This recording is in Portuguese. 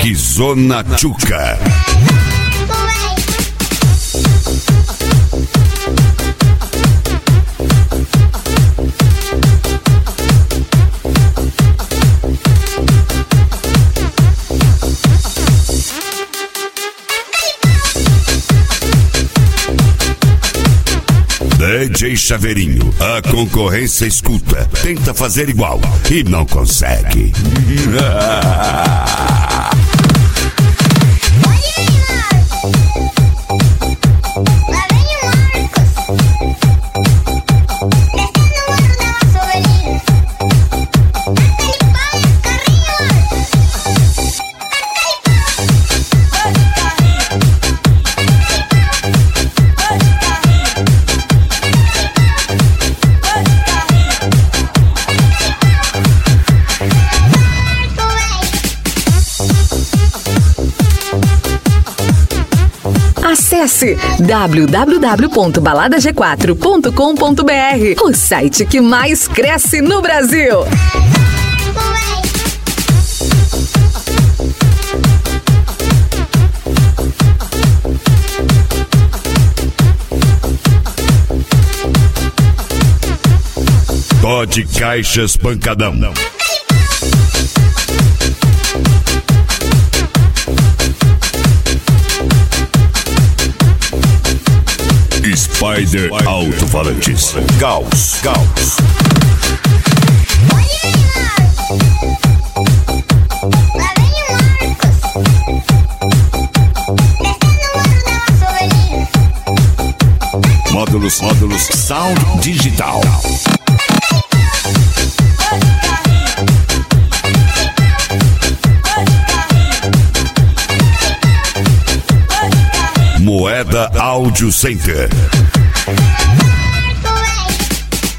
Rockzona Tchuca. DJ Chaveirinho, a concorrência escuta, tenta fazer igual e não consegue. Acesse www.baladag4.com.br, o site que mais cresce no Brasil. Todd Caixas Pancadão. Spider Alto-Falantes. Gauss. Módulos Sound Digital. Moeda Audio Center.